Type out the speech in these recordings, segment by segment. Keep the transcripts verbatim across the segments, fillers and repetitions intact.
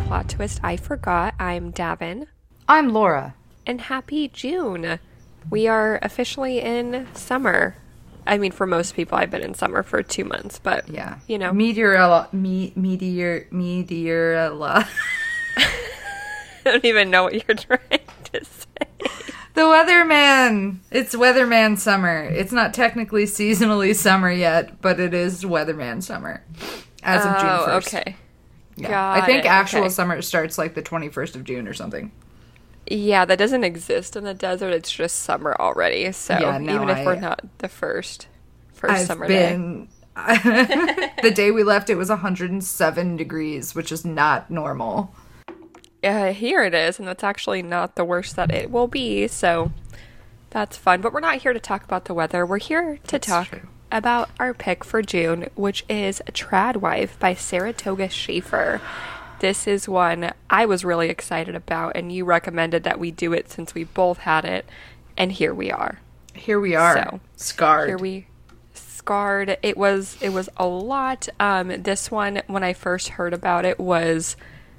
Plot Twist I Forgot. I'm Davin. I'm Laura. And happy June. We are officially in summer. I mean, for most people, I've been in summer for two months, but, yeah, you know. Meteorella, me, meteor, meteorella. I don't even know what you're trying to say. The Weatherman. It's Weatherman summer. It's not technically seasonally summer yet, but it is Weatherman summer. As of oh, June first. okay. Yeah. Got I think it. actual Okay. summer starts like the twenty-first of June or something. Yeah, that doesn't exist in the desert. It's just summer already. So Yeah, no, even if I- we're not the first, first I've summer day. been... the day we left, it was one hundred seven degrees, which is not normal. Uh, here it is, and that's actually not the worst that it will be, so that's fun. But we're not here to talk about the weather. We're here to That's talk true. about our pick for June, which is Tradwife by Saratoga Schaefer. This is one I was really excited about, and you recommended that we do it since we both had it, and here we are. Here we are, So, scarred. Here we scarred. It was it was a lot. Um, this one, when I first heard about it, was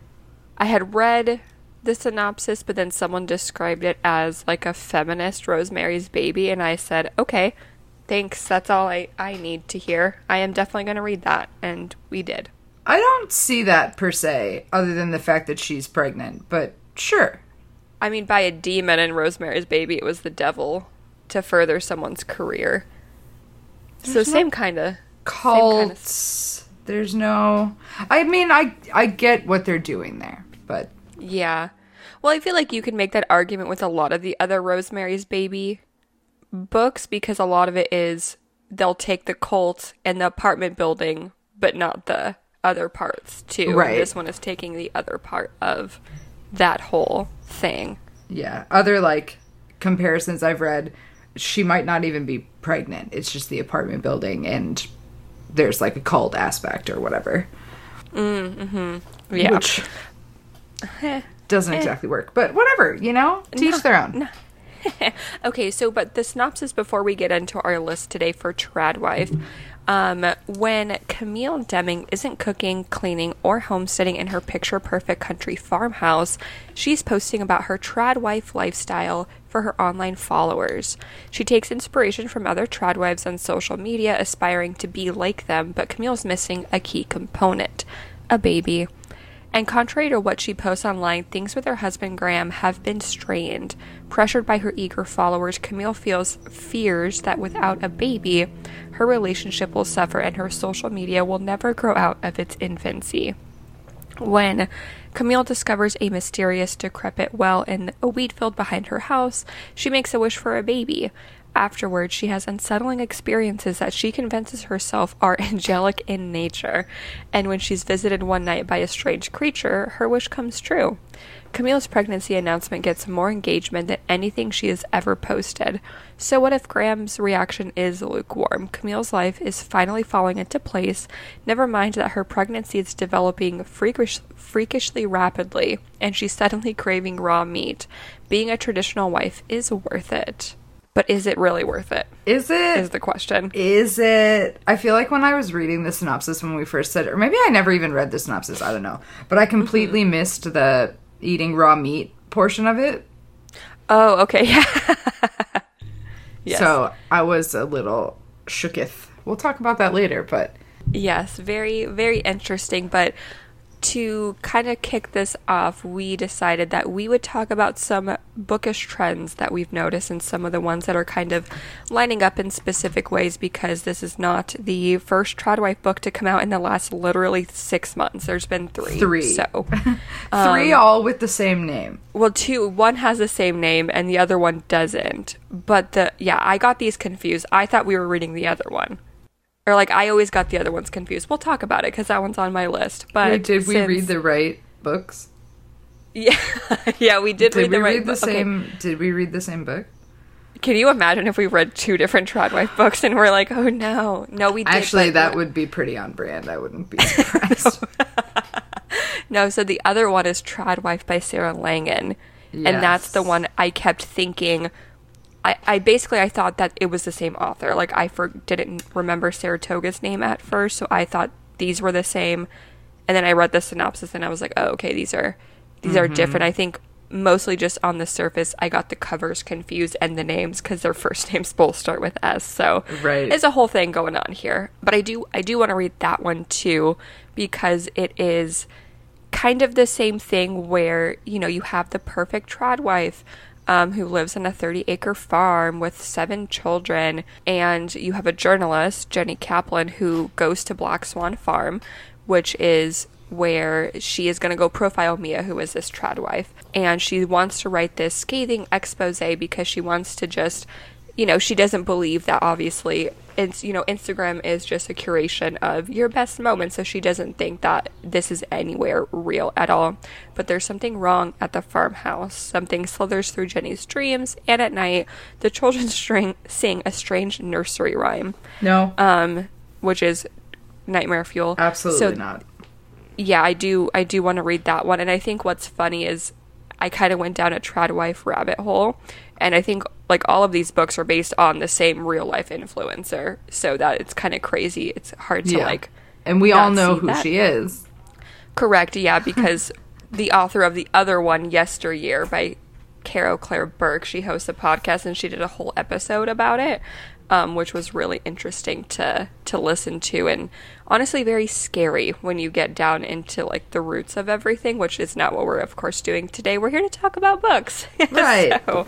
I had read the synopsis, but then someone described it as like a feminist Rosemary's Baby, and I said, okay, thanks. That's all I, I need to hear. I am definitely going to read that, and we did. I don't see that per se, other than the fact that she's pregnant, but sure. I mean, by a demon in Rosemary's Baby, it was the devil to further someone's career. So There's same no kind of Cults. There's no... I mean, I, I get what they're doing there, but... Yeah. Well, I feel like you can make that argument with a lot of the other Rosemary's Baby books, because a lot of it is they'll take the cult and the apartment building, but not the other parts, too. Right. And this one is taking the other part of that whole thing. Yeah. Other, like, comparisons I've read, she might not even be pregnant. It's just the apartment building, and there's, like, a cult aspect or whatever. Mm-hmm. Yeah. Which doesn't exactly work. But whatever, you know? To each their own. Okay, so but the synopsis before we get into our list today for Tradwife. Um, when Camille Deming isn't cooking, cleaning, or homesteading in her picture-perfect country farmhouse, she's posting about her Tradwife lifestyle for her online followers. She takes inspiration from other Tradwives on social media, aspiring to be like them, but Camille's missing a key component: a baby. And contrary to what she posts online, things with her husband Graham have been strained. Pressured by her eager followers, Camille feels fears that without a baby, her relationship will suffer and her social media will never grow out of its infancy. When Camille discovers a mysterious decrepit well in a wheat field behind her house, she makes a wish for a baby. Afterwards, she has unsettling experiences that she convinces herself are angelic in nature, and when she's visited one night by a strange creature, her wish comes true. Camille's pregnancy announcement gets more engagement than anything she has ever posted. So what if Graham's reaction is lukewarm? Camille's life is finally falling into place, never mind that her pregnancy is developing freakish, freakishly rapidly, and she's suddenly craving raw meat. Being a traditional wife is worth it. But is it really worth it? Is it? Is the question. Is it? I feel like when I was reading the synopsis when we first said it, or maybe I never even read the synopsis, I don't know. But I completely mm-hmm. missed the eating raw meat portion of it. Oh, okay. Yeah. Yes. So I was a little shooketh. We'll talk about that later, but... Yes, very, very interesting. But to kind of kick this off, we decided that we would talk about some bookish trends that we've noticed and some of the ones that are kind of lining up in specific ways, because this is not the first Tradwife book to come out in the last literally six months. There's been three. Three. So, three um, all with the same name. Well, two. One has the same name and the other one doesn't. But the, yeah, I got these confused. I thought we were reading the other one. Or, like, I always got the other ones confused. We'll talk about it, because that one's on my list. But Wait, did we since... read the right books? Yeah, yeah, we did, did read the we right read the book. same? Okay. Did we read the same book? Can you imagine if we read two different Tradwife books and we're like, oh, no. No, we did. Actually, but... that would be pretty on brand. I wouldn't be surprised. No, so the other one is Tradwife by Sarah Langan. Yes. And that's the one I kept thinking... I, I basically, I thought that it was the same author. Like, I for, didn't remember Saratoga's name at first, so I thought these were the same. And then I read the synopsis and I was like, oh, okay, these are these Mm-hmm. are different. I think mostly just on the surface, I got the covers confused and the names because their first names both start with S. So Right. there's a whole thing going on here. But I do I do want to read that one too, because it is kind of the same thing where, you know, you have the perfect trad wife um, who lives on a thirty acre farm with seven children, and you have a journalist, Jenny Kaplan, who goes to Black Swan Farm, which is where she is going to go profile Mia, who is this trad wife, and she wants to write this scathing expose because she wants to just, you know, she doesn't believe that obviously it's, you know, Instagram is just a curation of your best moments, so she doesn't think that this is anywhere real at all. But there's something wrong at the farmhouse. Something slithers through Jenny's dreams, and at night the children string sing a strange nursery rhyme, No. um which is nightmare fuel. Absolutely So not. yeah, I do I do want to read that one. And I think what's funny is I kind of went down a trad wife rabbit hole, and I think like all of these books are based on the same real life influencer, so that it's kind of crazy. It's hard to Yeah. like And we all not know see who that. she is. Correct, yeah, because the author of the other one, Yesteryear, by Carol Claire Burke, she hosts a podcast and she did a whole episode about it, um, which was really interesting to to listen to, and honestly very scary when you get down into like the roots of everything, which is not what we're of course doing today. We're here to talk about books. Right. So,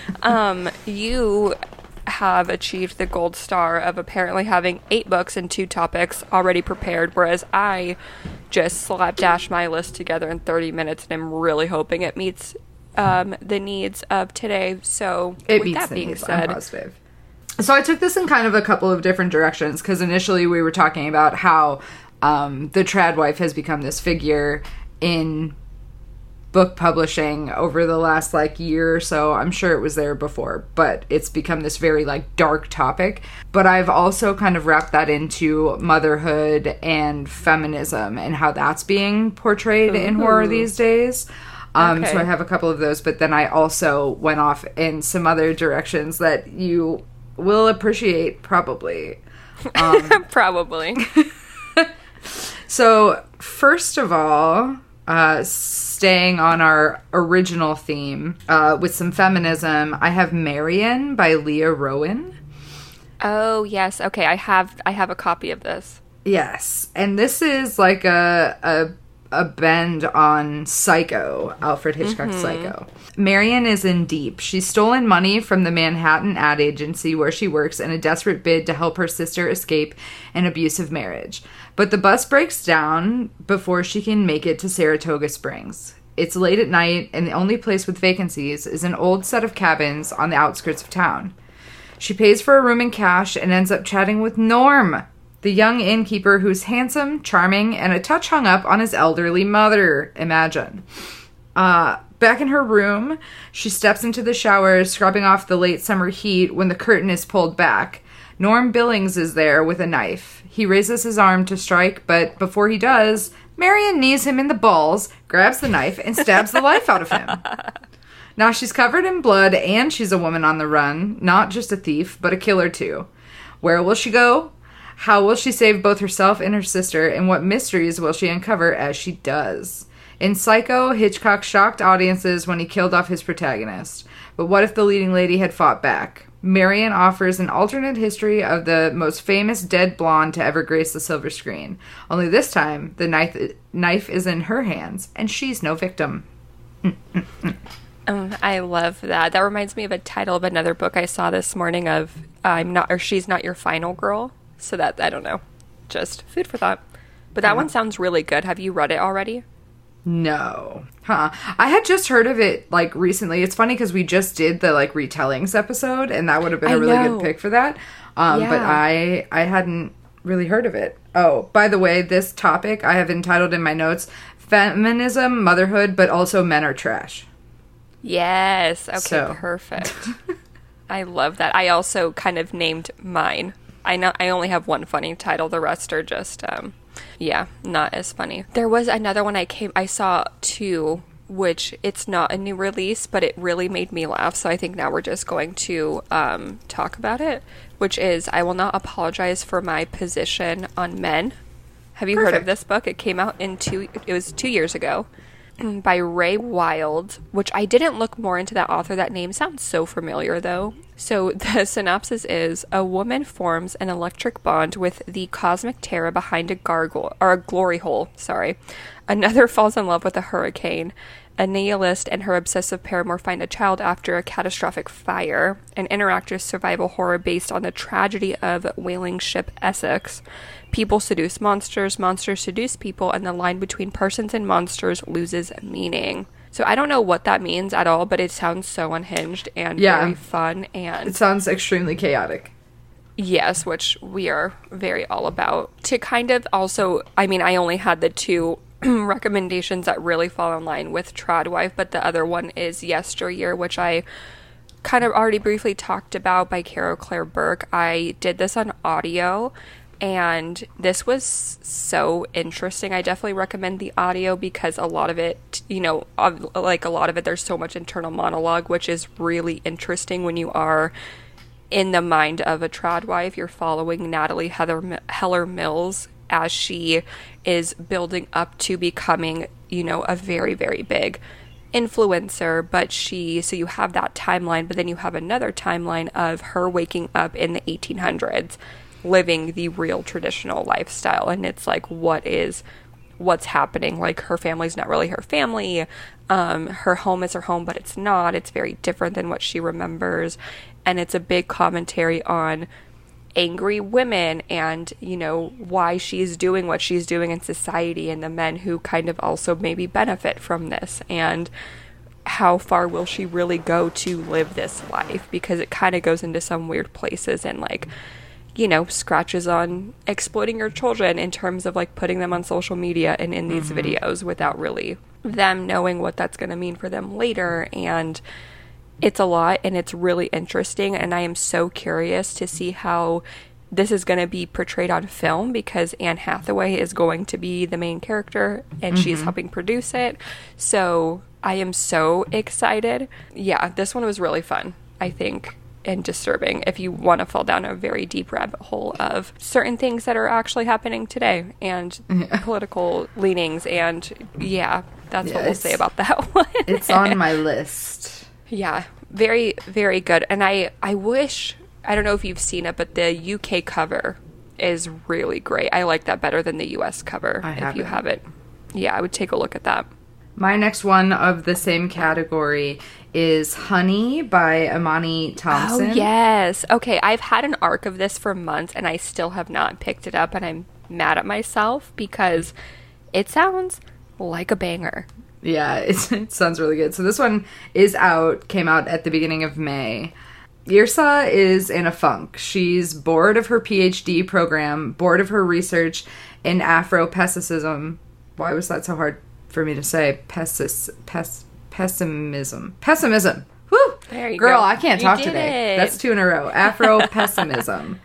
um, you have achieved the gold star of apparently having eight books and two topics already prepared, whereas I just slapdash my list together in thirty minutes, and I'm really hoping it meets um, the needs of today. So It with meets that the being needs, I'm said, positive. So I took this in kind of a couple of different directions, because initially we were talking about how um, the trad wife has become this figure in book publishing over the last like year or so. I'm sure it was there before, but it's become this very like dark topic. But I've also kind of wrapped that into motherhood and feminism and how that's being portrayed in horror these days. Um, Okay. So I have a couple of those, but then I also went off in some other directions that you will appreciate probably. probably. So first of all, uh, staying on our original theme uh, with some feminism, I have Marian by Leah Rowan. Oh yes, okay. I have I have a copy of this. Yes, and this is like a a, a bend on Psycho, Alfred Hitchcock's Psycho. Marian is in deep. She's stolen money from the Manhattan ad agency where she works in a desperate bid to help her sister escape an abusive marriage. But the bus breaks down before she can make it to Saratoga Springs. It's late at night, and the only place with vacancies is an old set of cabins on the outskirts of town. She pays for a room in cash and ends up chatting with Norm, the young innkeeper who's handsome, charming, and a touch hung up on his elderly mother. Imagine. Uh, back in her room, she steps into the shower, scrubbing off the late summer heat when the curtain is pulled back. Norm Billings is there with a knife. He raises his arm to strike, but before he does, Marian knees him in the balls, grabs the knife, and stabs the life out of him. Now she's covered in blood, and she's a woman on the run. Not just a thief, but a killer too. Where will she go? How will she save both herself and her sister, and what mysteries will she uncover as she does? In Psycho, Hitchcock shocked audiences when he killed off his protagonist. But what if the leading lady had fought back? Marian offers an alternate history of the most famous dead blonde to ever grace the silver screen. Only this time, the knife, knife is in her hands, and she's no victim. Um, I love that. That reminds me of a title of another book I saw this morning of I'm not or She's Not Your Final Girl. So that, I don't know, just food for thought. But that Uh-huh. one sounds really good. Have you read it already? No. Huh. I had just heard of it, like, recently. It's funny because we just did the, like, retellings episode, and that would have been a I really know. good pick for that. Um, But Yeah. I I hadn't really heard of it. Oh, by the way, this topic I have entitled in my notes, Feminism, Motherhood, but also Men Are Trash. Yes. Okay, So. perfect. I love that. I also kind of named mine. I know I only have one funny title. The rest are just, um, yeah, not as funny. There was another one I came, I saw two, which it's not a new release, but it really made me laugh. So I think now we're just going to um, talk about it, which is I Will Not Apologize for My Position on Men Have you Perfect. heard of this book? It came out in two, it was two years ago by Ray Wild, which I didn't look more into that author. That name sounds so familiar though. So the synopsis is, a woman forms an electric bond with the cosmic terror behind a gargoyle, or a glory hole, sorry. Another falls in love with a hurricane. A nihilist and her obsessive paramour find a child after a catastrophic fire. An interactive survival horror based on the tragedy of whaling ship Essex. People seduce monsters, monsters seduce people, and the line between persons and monsters loses meaning. So I don't know what that means at all, but it sounds so unhinged and Yeah. very fun. And It sounds extremely chaotic. yes, which we are very all about. To kind of also, I mean, I only had the two recommendations that really fall in line with Tradwife, but the other one is Yesteryear, which I kind of already briefly talked about, by Carol Claire Burke. I did this on audio, and this was so interesting. I definitely recommend the audio because a lot of it, you know, like a lot of it, there's so much internal monologue, which is really interesting when you are in the mind of a Tradwife. You're following Natalie Heather Heller Mills as she is building up to becoming, you know, a very, very big influencer. But she, so you have that timeline, but then you have another timeline of her waking up in the eighteen hundreds, living the real traditional lifestyle. And it's like, what is, what's happening? Like, her family's not really her family. Um, her home is her home, but it's not. It's very different than what she remembers. And it's a big commentary on angry women and, you know, why she's doing what she's doing in society, and the men who kind of also maybe benefit from this, and how far will she really go to live this life, because it kind of goes into some weird places and, like, you know, scratches on exploiting your children in terms of, like, putting them on social media and in these mm-hmm. videos without really them knowing what that's going to mean for them later. And it's a lot, and it's really interesting, and I am so curious to see how this is going to be portrayed on film, because Anne Hathaway is going to be the main character, and mm-hmm. she's helping produce it. So I am so excited. Yeah, this one was really fun, I think, and disturbing if you want to fall down a very deep rabbit hole of certain things that are actually happening today, and yeah. political leanings, and yeah, that's yeah, what we'll say about that one. It's on my list. Yeah, very, very good. And I, I wish, I don't know if you've seen it, but the U K cover is really great. I like that better than the U S cover. I if haven't. you have it. Yeah, I would take a look at that. My next one of the same category is Honey by Imani Thompson. Oh, yes. Okay, I've had an arc of this for months, and I still have not picked it up, and I'm mad at myself because it sounds like a banger. Yeah, it, it sounds really good. So this one is out, came out at the beginning of May. Yrsa is in a funk. She's bored of her P H D program, bored of her research in Afro-pessimism. Why was that so hard for me to say? Pessis, pes, pessimism. Pessimism. Woo! There you Girl, go. I can't You talk did today. it. That's two in a row. Afro-pessimism.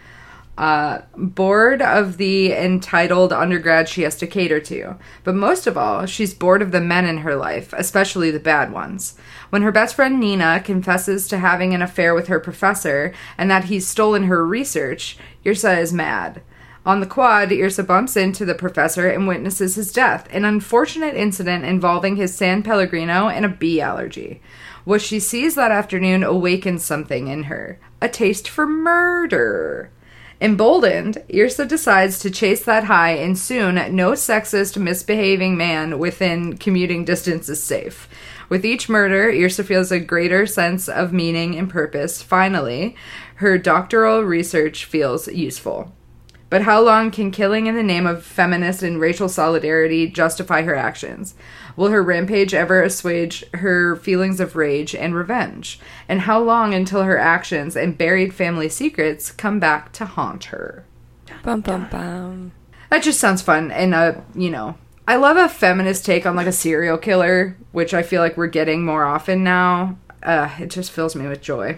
Uh, bored of the entitled undergrad she has to cater to. But most of all, she's bored of the men in her life, especially the bad ones. When her best friend Nina confesses to having an affair with her professor and that he's stolen her research, Yrsa is mad. On the quad, Yrsa bumps into the professor and witnesses his death, an unfortunate incident involving his San Pellegrino and a bee allergy. What she sees that afternoon awakens something in her, a taste for murder. Emboldened, Yrsa decides to chase that high, and soon, no sexist, misbehaving man within commuting distance is safe. With each murder, Yrsa feels a greater sense of meaning and purpose. Finally, her doctoral research feels useful. But how long can killing in the name of feminist and racial solidarity justify her actions? Will her rampage ever assuage her feelings of rage and revenge? And how long until her actions and buried family secrets come back to haunt her? Bum, bum, bum. That just sounds fun. And, uh, you know, I love a feminist take on, like, a serial killer, which I feel like we're getting more often now. Uh, it just fills me with joy.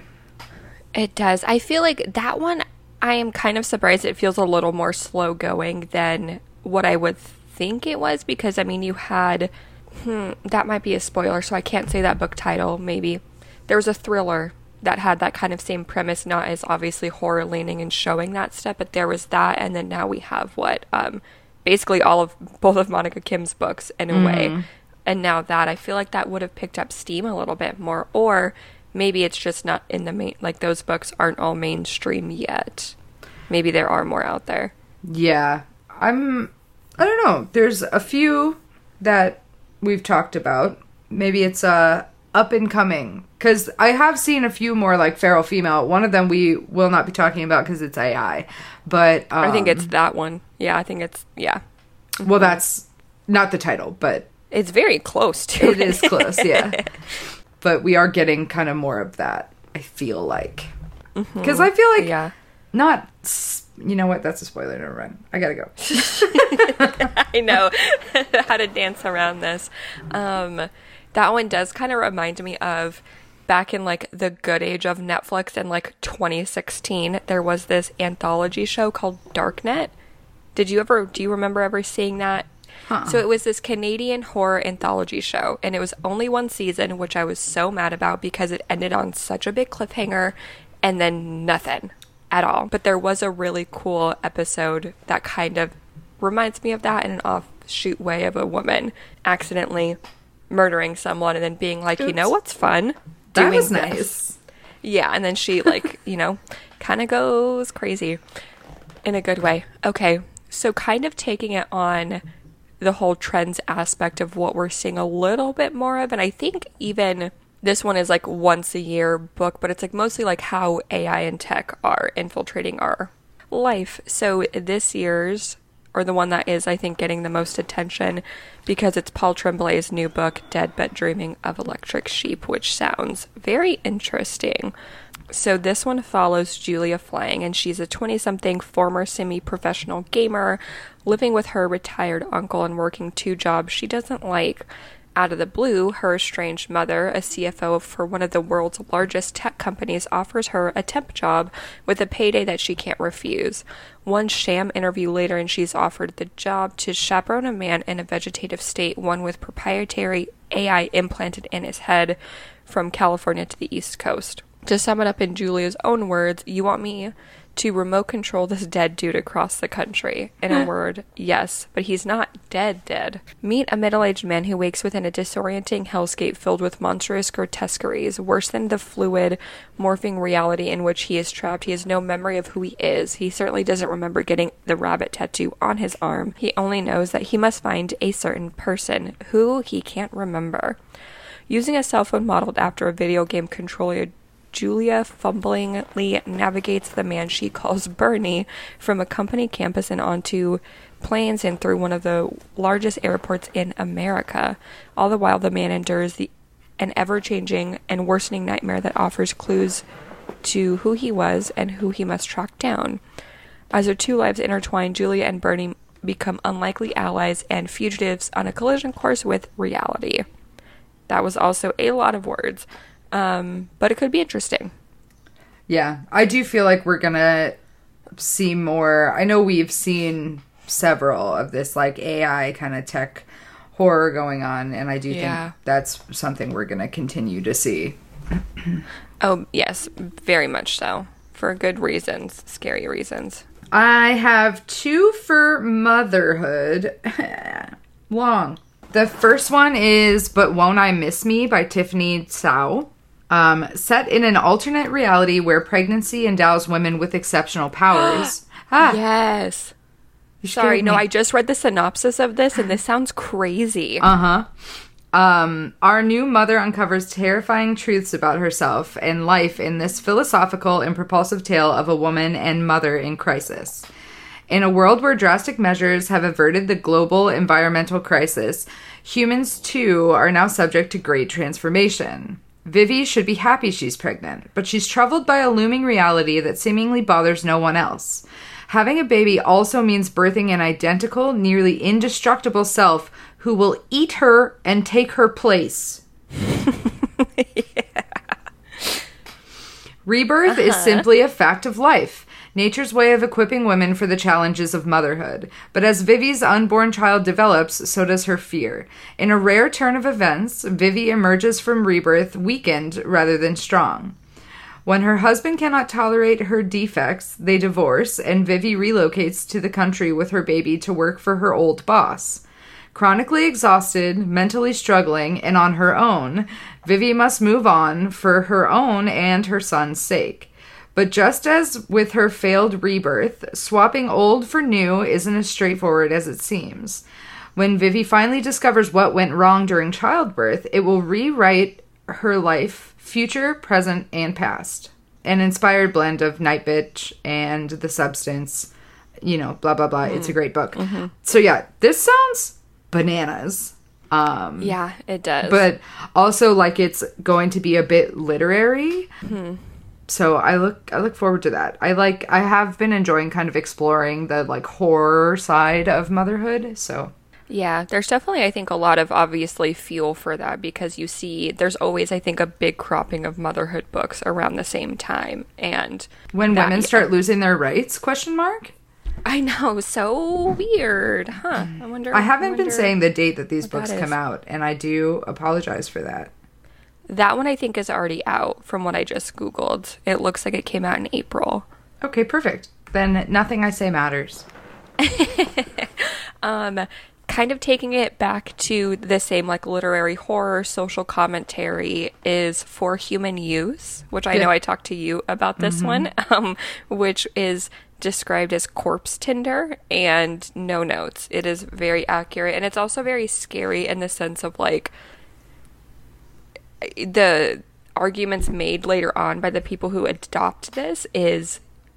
It does. I feel like that one, I am kind of surprised it feels a little more slow going than what I would think it was, because, I mean, you had, hmm, that might be a spoiler, so I can't say that book title, maybe. There was a thriller that had that kind of same premise, not as obviously horror leaning and showing that stuff, but there was that, and then now we have what, um, basically all of both of Monica Kim's books in a Mm. way. And now that, I feel like that would have picked up steam a little bit more. Or maybe it's just not in the main, like those books aren't all mainstream yet. Maybe there are more out there. Yeah. I'm, I don't know. There's a few that we've talked about. Maybe it's uh, up and coming. Because I have seen a few more like feral female. One of them we will not be talking about because it's A I. But um, I think it's that one. Yeah, I think it's, yeah. Well, that's not the title, but It's very close to it is close, yeah. But we are getting kind of more of that, I feel like. Because I feel like Yeah. not... s- You know what? That's a spoiler. Never mind. I gotta go. I know how to dance around this. Um, that one does kind of remind me of back in like the good age of Netflix in like twenty sixteen. There was this anthology show called Darknet. Did you ever? Do you remember ever seeing that? Uh-uh. So it was this Canadian horror anthology show, and it was only one season, which I was so mad about because it ended on such a big cliffhanger, and then nothing at all. But there was a really cool episode that kind of reminds me of that in an offshoot way of a woman accidentally murdering someone and then being like, you know what's fun? That Doing was this. nice. Yeah, and then she like, you know, kind of goes crazy in a good way. Okay, so kind of taking it on the whole trends aspect of what we're seeing a little bit more of, and I think even this one is like once a year book, but it's like mostly like how A I and tech are infiltrating our life. So this year's, or the one that is, I think, getting the most attention because it's Paul Tremblay's new book, Dead But Dreaming of Electric Sheep, which sounds very interesting. So this one follows Julia Flang, and she's a twenty-something former semi-professional gamer living with her retired uncle and working two jobs she doesn't like. Out of the blue, her estranged mother, a C F O for one of the world's largest tech companies, offers her a temp job with a payday that she can't refuse. One sham interview later, and she's offered the job to chaperone a man in a vegetative state, one with proprietary A I implanted in his head, from California to the East Coast. To sum it up in Julia's own words, you want me to remote control this dead dude across the country. In a word, yes, but he's not dead dead. Meet a middle-aged man who wakes within a disorienting hellscape filled with monstrous grotesqueries, worse than the fluid, morphing reality in which he is trapped. He has no memory of who he is. He certainly doesn't remember getting the rabbit tattoo on his arm. He only knows that he must find a certain person, who he can't remember. Using a cell phone modeled after a video game controller, Julia fumblingly navigates the man she calls Bernie from a company campus and onto planes and through one of the largest airports in America. All the while, the man endures the an ever-changing and worsening nightmare that offers clues to who he was and who he must track down. As their two lives intertwine, Julia and Bernie become unlikely allies and fugitives on a collision course with reality. That was also a lot of words. Um, but it could be interesting. Yeah, I do feel like we're gonna see more. I know we've seen several of this like A I kind of tech horror going on, and I do Yeah. think that's something we're gonna continue to see. Oh, yes, very much so. For good reasons, scary reasons. I have two for motherhood. Long. The first one is But Won't I Miss Me by Tiffany Tsao. Um, set in an alternate reality where pregnancy endows women with exceptional powers. ah, Yes. you Sorry, scared no, me. I just read the synopsis of this, and this sounds crazy. Uh-huh. Um, our new mother uncovers terrifying truths about herself and life in this philosophical and propulsive tale of a woman and mother in crisis. In a world where drastic measures have averted the global environmental crisis, humans too are now subject to great transformation. Vivi should be happy she's pregnant, but she's troubled by a looming reality that seemingly bothers no one else. Having a baby also means birthing an identical, nearly indestructible self who will eat her and take her place. Yeah. Rebirth uh-huh. is simply a fact of life, nature's way of equipping women for the challenges of motherhood. But as Vivi's unborn child develops, so does her fear. In a rare turn of events, Vivi emerges from rebirth weakened rather than strong. When her husband cannot tolerate her defects, they divorce, and Vivi relocates to the country with her baby to work for her old boss. Chronically exhausted, mentally struggling, and on her own, Vivi must move on for her own and her son's sake. But just as with her failed rebirth, swapping old for new isn't as straightforward as it seems. When Vivi finally discovers what went wrong during childbirth, it will rewrite her life, future, present, and past. An inspired blend of Night Bitch and The Substance, you know, blah, blah, blah. Mm. It's a great book. Mm-hmm. So yeah, this sounds bananas. Um, yeah, it does. But also like it's going to be a bit literary. Mm-hmm. So I look I look forward to that. I like I have been enjoying kind of exploring the like horror side of motherhood. So yeah, there's definitely I think a lot of obviously fuel for that because you see there's always I think a big cropping of motherhood books around the same time and when that, women yeah. start losing their rights question mark? I know, so weird, huh? I wonder. I haven't I wonder been saying the date that these books that come out, and I do apologize for that. That one I think is already out from what I just Googled. It looks like it came out in April. Okay, perfect. Then nothing I say matters. um, kind of taking it back to the same like literary horror, social commentary is For Human Use, which I Good. know I talked to you about this Mm-hmm. one, um, which is described as corpse tinder and no notes. It is very accurate, and it's also very scary in the sense of like the arguments made later on by the people who adopt this is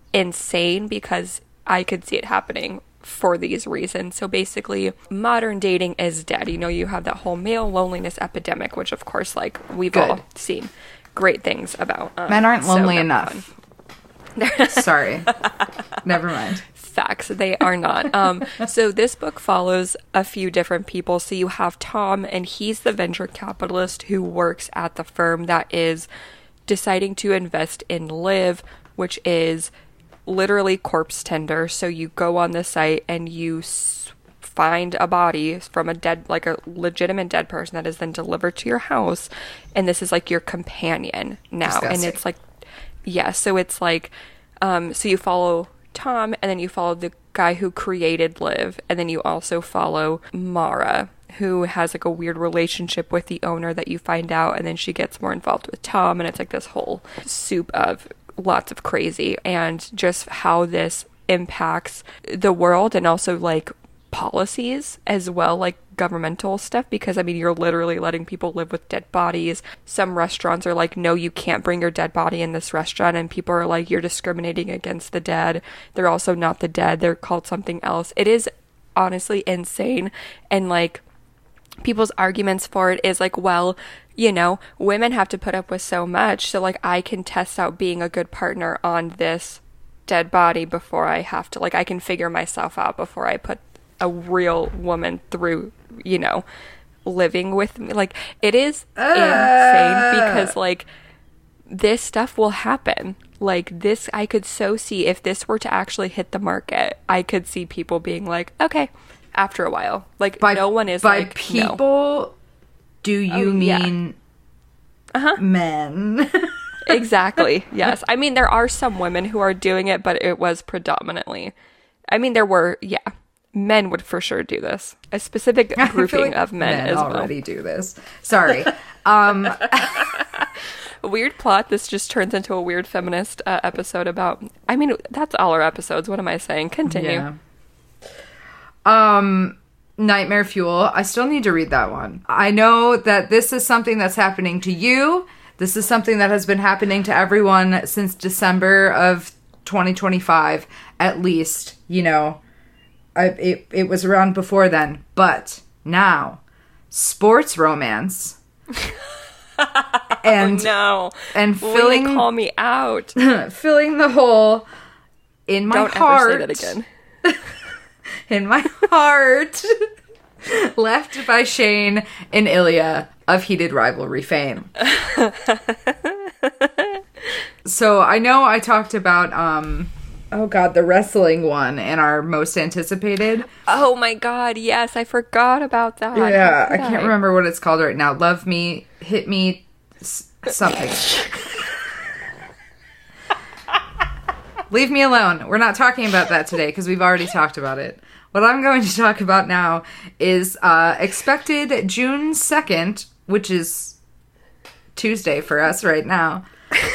insane because I could see it happening for these reasons. So basically, modern dating is dead. You know, you have that whole male loneliness epidemic, which of course, like, we've Good. all seen great things about. Um, Men aren't so lonely that's enough. fun. Sorry. Never mind. Facts, they are not. Um, so this book follows a few different people. So you have Tom, and he's the venture capitalist who works at the firm that is deciding to invest in Liv, which is literally corpse tender. So you go on the site and you s- find a body from a dead, like a legitimate dead person that is then delivered to your house. And this is like your companion now. Disgusting. And it's like, yeah, so it's like, um, so you follow Tom, and then you follow the guy who created Liv, and then you also follow Mara, who has like a weird relationship with the owner that you find out, and then she gets more involved with Tom, and it's like this whole soup of lots of crazy, and just how this impacts the world and also like policies as well, like governmental stuff, because I mean you're literally letting people live with dead bodies. Some restaurants are like, no, you can't bring your dead body in this restaurant, and people are like, you're discriminating against the dead. They're also not the dead, they're called something else. It is honestly insane. And like people's arguments for it is like, well, you know, women have to put up with so much, so like I can test out being a good partner on this dead body before I have to, like I can figure myself out before I put a real woman through, you know, living with me. Like, it is uh. insane because, like, this stuff will happen. Like, this, I could so see if this were to actually hit the market, I could see people being like, okay, after a while. Like, by, no one is by like, people, no. Do you oh, mean yeah. uh-huh. men? Exactly, yes. I mean, there are some women who are doing it, but it was predominantly, I mean, there were, yeah. Men would for sure do this. A specific grouping like of men, men as well. already do this. Sorry. Um, a weird plot. This just turns into a weird feminist uh, episode about... I mean, that's all our episodes. What am I saying? Continue. Yeah. Um, Nightmare Fuel. I still need to read that one. I know that this is something that's happening to you. This is something that has been happening to everyone since December of twenty twenty-five, at least, you know... I, it, it was around before then, but now, sports romance, and oh, no, and filling Will you call me out, filling the hole in my Don't heart. Don't ever say that again. In my heart, left by Shane and Ilya of Heated Rivalry fame. So I know I talked about um. Oh god, the wrestling one and our most anticipated. Oh my god, yes, I forgot about that. Yeah, I can't I? remember what it's called right now. Love Me, Hit Me, s- something. Leave me alone. We're not talking about that today because we've already talked about it. What I'm going to talk about now is uh, expected June second, which is Tuesday for us right now.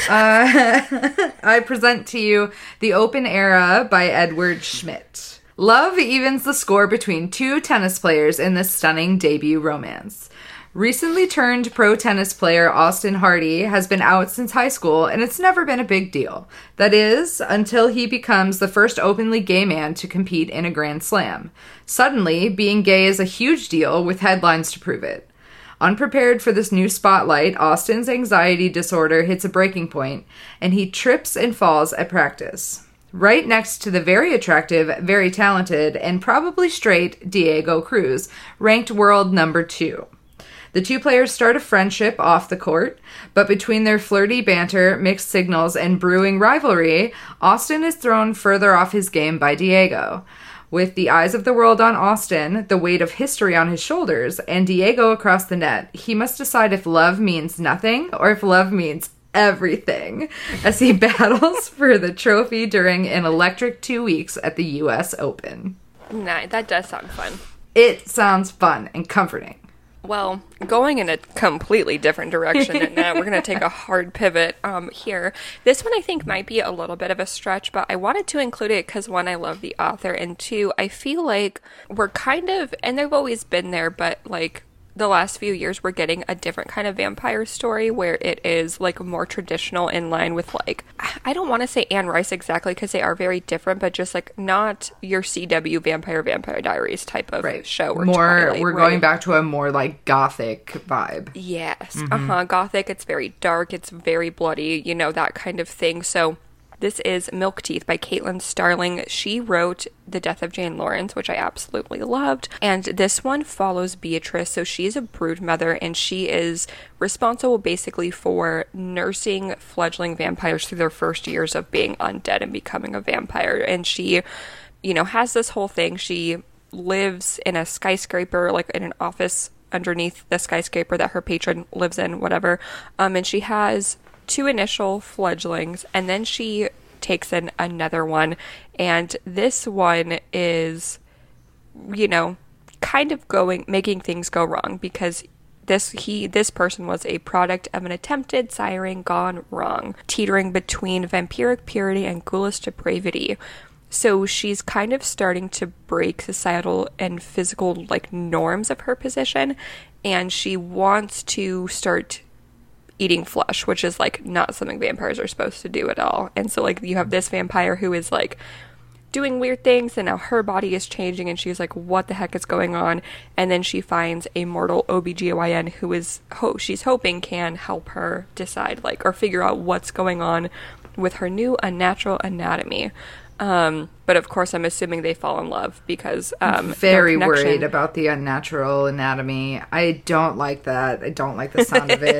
Uh, I present to you The Open Era by Edward Schmidt. Love evens the score between two tennis players in this stunning debut romance. Recently turned pro tennis player Austin Hardy has been out since high school, and it's never been a big deal. That is, until he becomes the first openly gay man to compete in a Grand Slam. Suddenly, being gay is a huge deal, with headlines to prove it. Unprepared for this new spotlight, Austin's anxiety disorder hits a breaking point, and he trips and falls at practice. Right next to the very attractive, very talented, and probably straight Diego Cruz, ranked world number two. The two players start a friendship off the court, but between their flirty banter, mixed signals, and brewing rivalry, Austin is thrown further off his game by Diego. With the eyes of the world on Austin, the weight of history on his shoulders, and Diego across the net, he must decide if love means nothing or if love means everything as he battles for the trophy during an electric two weeks at the U S Open. Nah, that does sound fun. It sounds fun and comforting. Well, going in a completely different direction, and now we're going to take a hard pivot um, here. This one I think might be a little bit of a stretch, but I wanted to include it because, one, I love the author, and two, I feel like we're kind of, and they've always been there, but like the last few years we're getting a different kind of vampire story where it is like more traditional in line with like, I don't want to say Anne Rice exactly because they are very different, but just like not your C W Vampire Vampire Diaries type of right. show. Or more, Twilight, we're right? going back to a more like gothic vibe. Yes. Mm-hmm. Uh-huh. Gothic. It's very dark. It's very bloody, you know, that kind of thing. So this is Milk Teeth by Caitlin Starling. She wrote The Death of Jane Lawrence, which I absolutely loved. And this one follows Beatrice. So she's a brood mother, and she is responsible basically for nursing fledgling vampires through their first years of being undead and becoming a vampire. And she, you know, has this whole thing. She lives in a skyscraper, like in an office underneath the skyscraper that her patron lives in, whatever. Um, and she has two initial fledglings, and then she takes in another one, and this one is, you know, kind of going making things go wrong because this he this person was a product of an attempted siring gone wrong, teetering between vampiric purity and ghoulish depravity. So she's kind of starting to break societal and physical like norms of her position, and she wants to start eating flesh, which is like not something vampires are supposed to do at all. And so like you have this vampire who is like doing weird things, and now her body is changing, and she's like, what the heck is going on? And then she finds a mortal O B G Y N who is ho- she's hoping can help her decide like or figure out what's going on with her new unnatural anatomy. Um, but of course, I'm assuming they fall in love because um, very worried about the unnatural anatomy. I don't like that. I don't like the sound of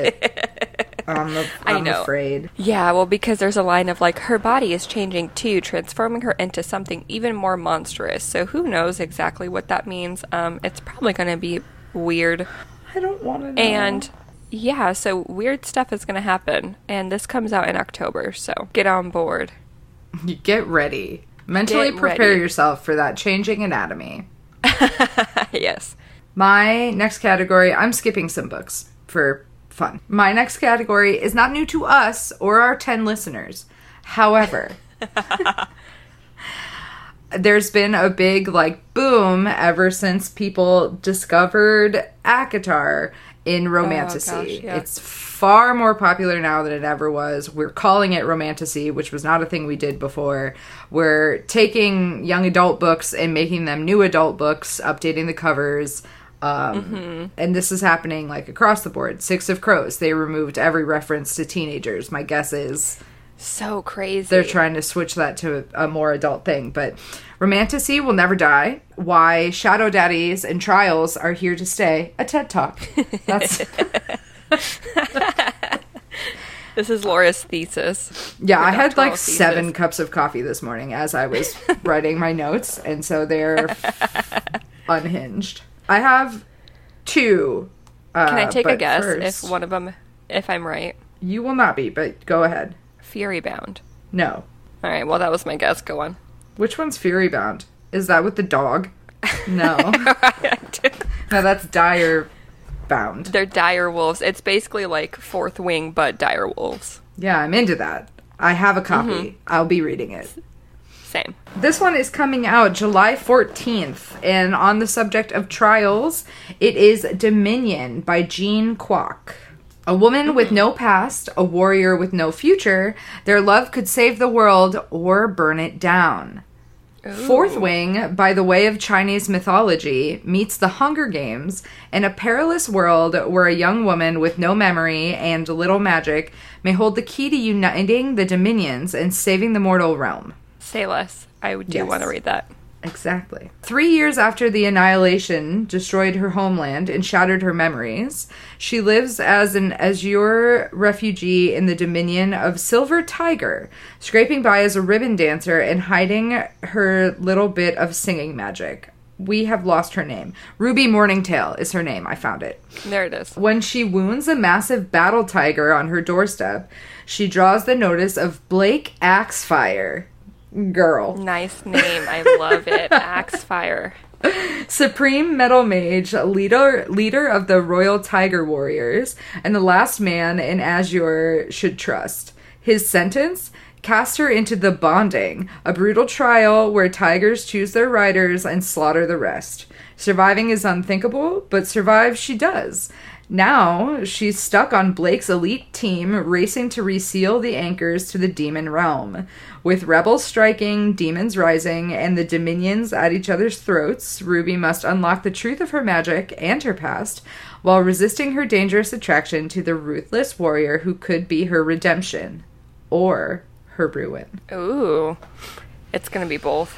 it. I'm, a, I'm I know. afraid. Yeah, well, because there's a line of like her body is changing too, transforming her into something even more monstrous. So who knows exactly what that means? Um, it's probably going to be weird. I don't want to know. And yeah, so weird stuff is going to happen, and this comes out in October. So get on board. Get ready. Mentally Get prepare ready. yourself for that changing anatomy. Yes. My next category, I'm skipping some books for fun. My next category is not new to us or our ten listeners. However, there's been a big, like, boom ever since people discovered ACOTAR in Romantasy. Oh, gosh, yeah. It's far more popular now than it ever was. We're calling it Romantasy, which was not a thing we did before. We're taking young adult books and making them new adult books, updating the covers. Um, mm-hmm. And this is happening, like, across the board. Six of Crows, they removed every reference to teenagers. My guess is so crazy. They're trying to switch that to a, a more adult thing. But Romantasy will never die. Why Shadow Daddies and Trials are here to stay. A TED Talk. That's... This is Laura's thesis. Yeah, I had like thesis. seven cups of coffee this morning as I was writing my notes, and so they're unhinged. I have two. Uh, Can I take a guess first, if one of them, if I'm right? You will not be, but go ahead. Fury Bound. No. All right, well, that was my guess. Go on. Which one's Fury Bound? Is that with the dog? No. No, that's Dire Bound. They're dire wolves. It's basically like Fourth Wing, but dire wolves. Yeah, I'm into that. I have a copy. Mm-hmm. I'll be reading it. Same. This one is coming out July fourteenth, and on the subject of trials, it is Dominion by Jean Kwok. A woman with no past, a warrior with no future, their love could save the world or burn it down. Ooh. Fourth Wing, by the way of Chinese mythology, meets the Hunger Games in a perilous world where a young woman with no memory and little magic may hold the key to uniting the Dominions and saving the mortal realm. Say less. I do yes. want to read that. Exactly. Three years after the Annihilation destroyed her homeland and shattered her memories, she lives as an Azure refugee in the dominion of Silver Tiger, scraping by as a ribbon dancer and hiding her little bit of singing magic. We have lost her name. Ruby Morningtail is her name. I found it. There it is. When she wounds a massive battle tiger on her doorstep, she draws the notice of Blake Axefire. Girl. Nice name. I love it. Axefire. Supreme Metal Mage, leader leader of the Royal Tiger Warriors, and the last man in Azure should trust. His sentence? Cast her into the Bonding, a brutal trial where tigers choose their riders and slaughter the rest. Surviving is unthinkable, but survive she does. Now, she's stuck on Blake's elite team, racing to reseal the anchors to the demon realm. With rebels striking, demons rising, and the dominions at each other's throats, Ruby must unlock the truth of her magic and her past, while resisting her dangerous attraction to the ruthless warrior who could be her redemption. Or her ruin. Ooh. It's gonna be both.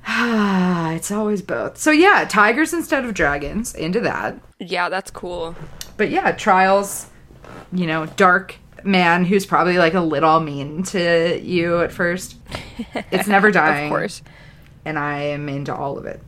Ah, it's always both. So yeah, tigers instead of dragons. Into that. Yeah, that's cool. But yeah, trials, you know, dark man who's probably like a little mean to you at first. It's never dying. Of course. And I am into all of it.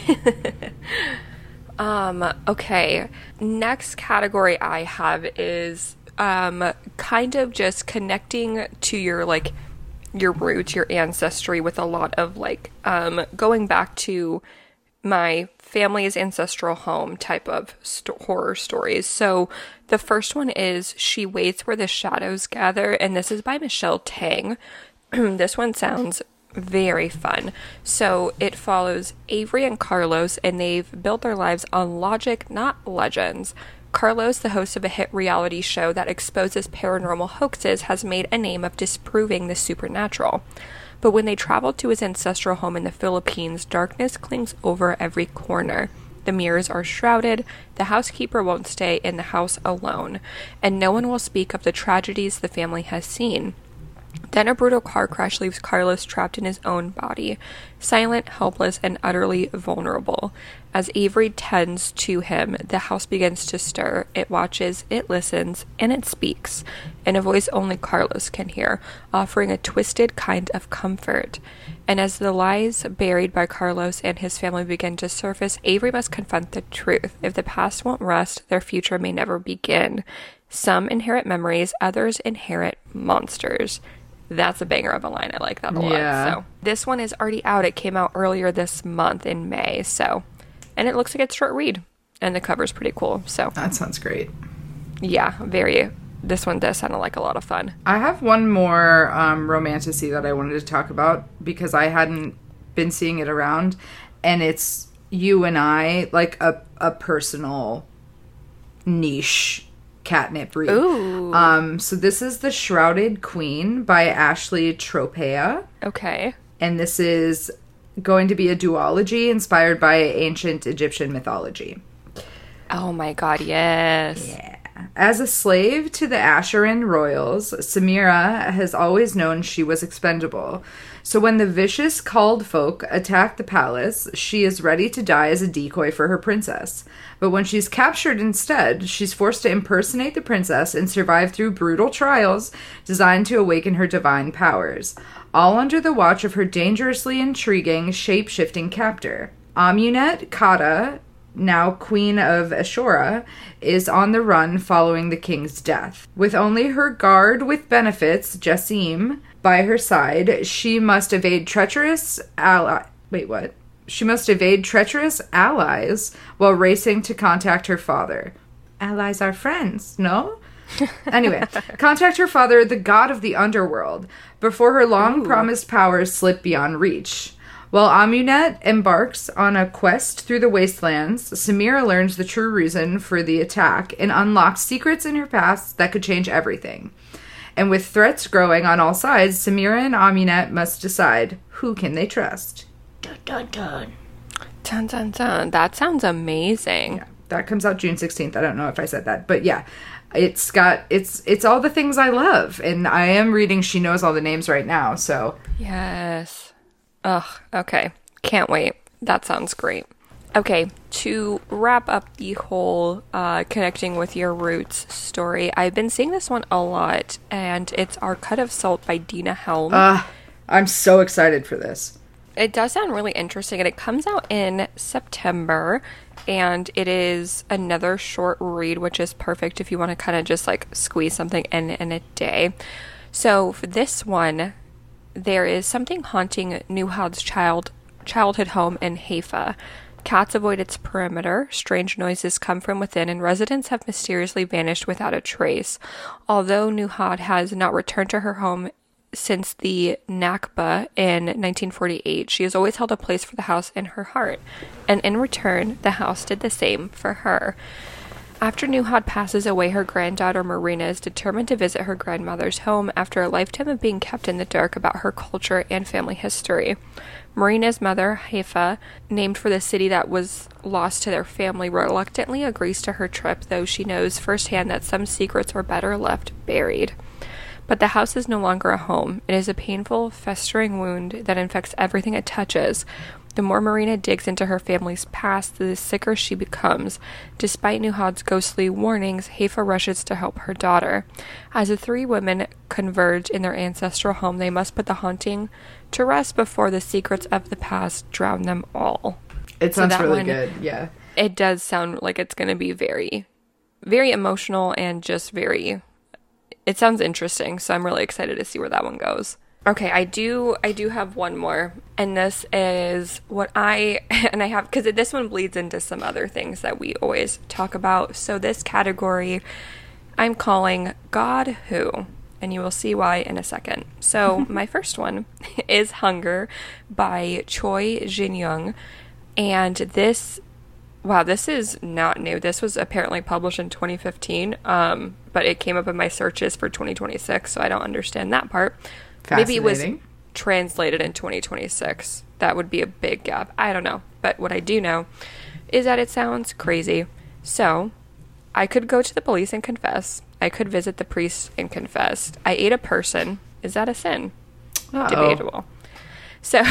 um, okay. Next category I have is um kind of just connecting to your like your roots, your ancestry, with a lot of like um going back to my family's ancestral home type of st- horror stories. So the first one is She Waits Where the Shadows Gather, and this is by Michelle Tang. This one sounds very fun. So it follows Avery and Carlos, and they've built their lives on logic, not legends. Carlos, the host of a hit reality show that exposes paranormal hoaxes, has made a name of disproving the supernatural. But when they travel to his ancestral home in the Philippines, darkness clings over every corner. The mirrors are shrouded, the housekeeper won't stay in the house alone, and no one will speak of the tragedies the family has seen. Then a brutal car crash leaves Carlos trapped in his own body, silent, helpless, and utterly vulnerable. As Avery tends to him, the house begins to stir. It watches, it listens, and it speaks, in a voice only Carlos can hear, offering a twisted kind of comfort. And as the lies buried by Carlos and his family begin to surface, Avery must confront the truth. If the past won't rest, their future may never begin. Some inherit memories, others inherit monsters. That's a banger of a line. I like that a lot. Yeah. So this one is already out. It came out earlier this month in May. So, and it looks like it's a short read, and the cover's pretty cool. So that sounds great. Yeah, very. This one does sound like a lot of fun. I have one more um, romantasy that I wanted to talk about because I hadn't been seeing it around, and it's You and I, like a a personal niche catnip read. Ooh. Um, so this is The Shrouded Queen by Ashley Tropea. Okay. And this is going to be a duology inspired by ancient Egyptian mythology. Oh my god, yes. Yeah. As a slave to the Asheran royals, Samira has always known she was expendable. So when the vicious Called folk attack the palace, she is ready to die as a decoy for her princess. But when she's captured instead, she's forced to impersonate the princess and survive through brutal trials designed to awaken her divine powers, all under the watch of her dangerously intriguing, shape-shifting captor. Amunet Kata, now Queen of Ashura, is on the run following the king's death. With only her guard with benefits, Jassim, by her side. She must evade treacherous ally. Wait, what? She must evade treacherous allies while racing to contact her father. Allies are friends, no? Anyway, contact her father, the god of the underworld, before her long-promised powers slip beyond reach. While Amunet embarks on a quest through the wastelands, Samira learns the true reason for the attack and unlocks secrets in her past that could change everything. And with threats growing on all sides, Samira and Amunet must decide, who can they trust? Dun, dun, dun. Dun, dun, dun. That sounds amazing. Yeah, that comes out June sixteenth. I don't know if I said that, but yeah. It's got, it's it's all the things I love, and I am reading She Knows All the Names right now, so. Yes. Ugh, okay. Can't wait. That sounds great. Okay, to wrap up the whole uh, connecting with your roots story, I've been seeing this one a lot, and it's Our Cut of Salt by Dina Helm. Uh, I'm so excited for this. It does sound really interesting, and it comes out in September, and it is another short read, which is perfect if you want to kind of just like squeeze something in in a day. So for this one, there is something haunting Nuhad's child childhood home in Haifa. Cats avoid its perimeter, strange noises come from within, and residents have mysteriously vanished without a trace. Although Nuhad has not returned to her home since the Nakba in nineteen forty-eight, she has always held a place for the house in her heart, and in return, the house did the same for her. After Nuhad passes away, her granddaughter Marina is determined to visit her grandmother's home after a lifetime of being kept in the dark about her culture and family history. Marina's mother, Haifa, named for the city that was lost to their family, reluctantly agrees to her trip, though she knows firsthand that some secrets were better left buried. But the house is no longer a home. It is a painful, festering wound that infects everything it touches. The more Marina digs into her family's past, the sicker she becomes. Despite Nuhad's ghostly warnings, Haifa rushes to help her daughter. As the three women converge in their ancestral home, they must put the haunting to rest before the secrets of the past drown them all. It sounds so really one, good, yeah. It does sound like it's going to be very, very emotional and just very... It sounds interesting, so I'm really excited to see where that one goes. Okay, I do I do have one more, and this is what I, and I have, because this one bleeds into some other things that we always talk about. So this category I'm calling God Who, and you will see why in a second. So my first one is Hunger by Choi Jin-young, and this... Wow, this is not new. This was apparently published in twenty fifteen, um, but it came up in my searches for twenty twenty-six, so I don't understand that part. Maybe it was translated in twenty twenty-six. That would be a big gap. I don't know. But what I do know is that it sounds crazy. So, I could go to the police and confess. I could visit the priest and confess. I ate a person. Is that a sin? Uh-oh. Debatable. So...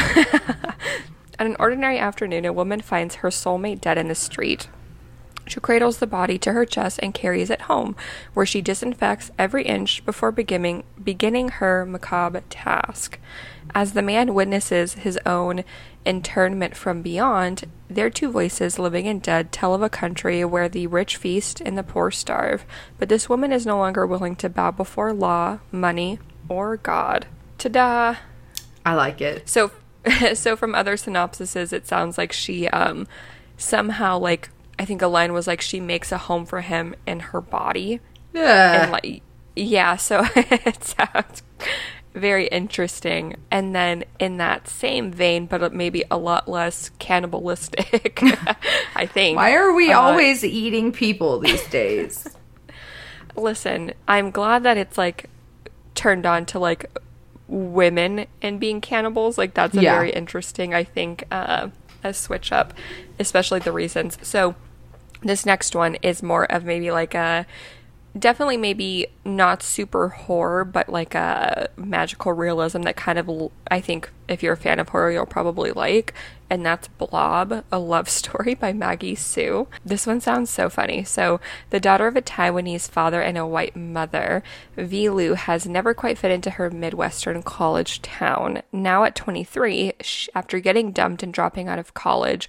On an ordinary afternoon, a woman finds her soulmate dead in the street. She cradles the body to her chest and carries it home, where she disinfects every inch before beginning, beginning her macabre task. As the man witnesses his own internment from beyond, their two voices, living and dead, tell of a country where the rich feast and the poor starve. But this woman is no longer willing to bow before law, money, or God. Ta-da! I like it. So... So from other synopsises, it sounds like she um, somehow, like, I think a line was like, she makes a home for him in her body. Yeah. And like, yeah, so it sounds very interesting. And then in that same vein, but maybe a lot less cannibalistic, I think. Why are we uh, always eating people these days? Listen, I'm glad that it's, like, turned on to, like... women and being cannibals. Like, that's a yeah. very interesting, I think, uh, a switch up, especially the reasons. So this next one is more of maybe like a, definitely maybe not super horror, but like a magical realism that kind of, I think if you're a fan of horror, you'll probably like, and that's Blob, a love story by Maggie Sue. This one sounds so funny. So the daughter of a Taiwanese father and a white mother, Vi Lu has never quite fit into her Midwestern college town. Now at twenty-three, she, after getting dumped and dropping out of college,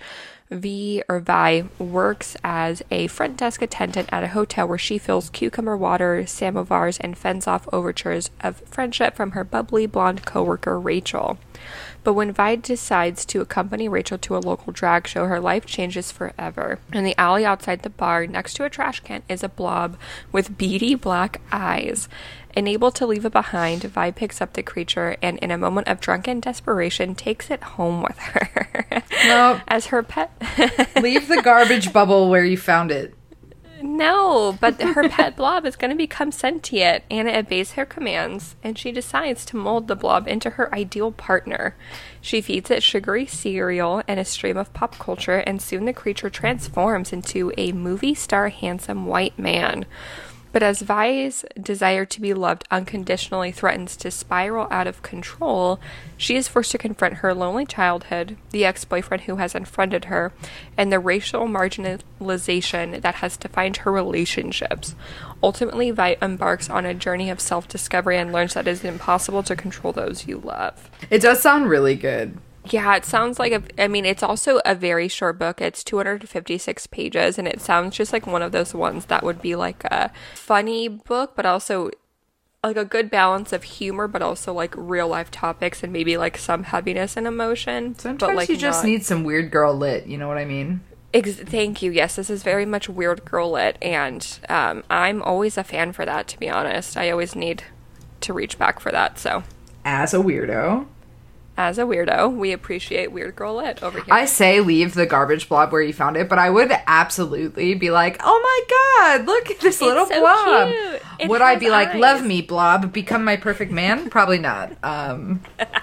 V or Vi works as a front desk attendant at a hotel where she fills cucumber water, samovars, and fends off overtures of friendship from her bubbly blonde coworker Rachel. But when Vi decides to accompany Rachel to a local drag show, her life changes forever. In the alley outside the bar, next to a trash can, is a blob with beady black eyes. Unable to leave it behind, Vi picks up the creature and, in a moment of drunken desperation, takes it home with her. No. As her pet. Leave the garbage bubble where you found it. No, but her pet blob is going to become sentient, and it obeys her commands, and she decides to mold the blob into her ideal partner. She feeds it sugary cereal and a stream of pop culture, and soon the creature transforms into a movie star handsome white man. But as Vi's desire to be loved unconditionally threatens to spiral out of control, she is forced to confront her lonely childhood, the ex-boyfriend who has unfriended her, and the racial marginalization that has defined her relationships. Ultimately, Vi embarks on a journey of self-discovery and learns that it is impossible to control those you love. It does sound really good. Yeah, it sounds like a, I mean, it's also a very short book. It's two hundred fifty-six pages, and it sounds just like one of those ones that would be like a funny book, but also like a good balance of humor, but also like real life topics and maybe like some heaviness and emotion. Sometimes but, like, you just not... need some weird girl lit, you know what I mean? Ex- thank you. Yes, this is very much weird girl lit, and um, I'm always a fan for that, to be honest. I always need to reach back for that, so. As a weirdo. As a weirdo, we appreciate weird girl lit over here. I say leave the garbage blob where you found it, but I would absolutely be like, oh my god, look at this little It's so blob. cute. It Would I has be like, eyes. love me, blob, become my perfect man? Probably not. Um,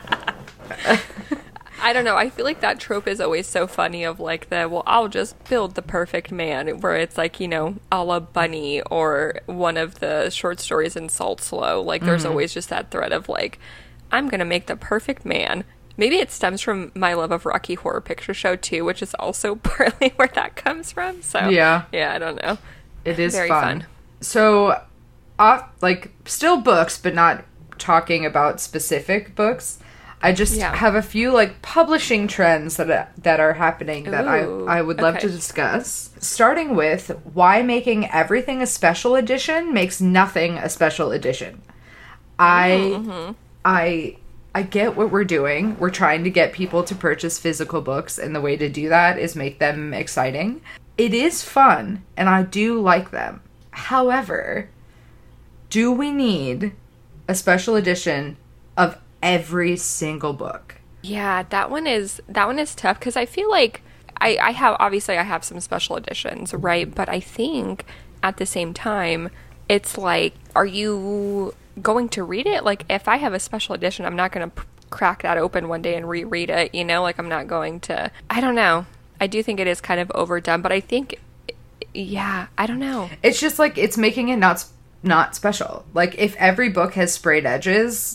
I don't know. I feel like that trope is always so funny of like the, well, I'll just build the perfect man, where it's like, you know, a la Bunny or one of the short stories in Salt Slow. Like there's Mm-hmm. always just that thread of like, I'm going to make the perfect man. Maybe it stems from my love of Rocky Horror Picture Show too, which is also partly where that comes from. So Yeah. yeah, I don't know. it is Very fun. fun. So, off, like, still books, but not talking about specific books. I just Yeah. have a few, like, publishing trends that that are happening that I, Ooh, I would love okay. to discuss. Starting with why making everything a special edition makes nothing a special edition. I Mm-hmm. I I get what we're doing. We're trying to get people to purchase physical books, and the way to do that is make them exciting. It is fun, and I do like them. However, do we need a special edition of every single book? Yeah, that one is that one is tough because I feel like I, I have obviously I have some special editions, right? But I think at the same time, it's like, are you going to read it? Like, if I have a special edition, I'm not going to p- crack that open one day and reread it. You know, like I'm not going to. I don't know. I do think it is kind of overdone, but I think, yeah, I don't know. It's just like it's making it not s- not special. Like if every book has sprayed edges.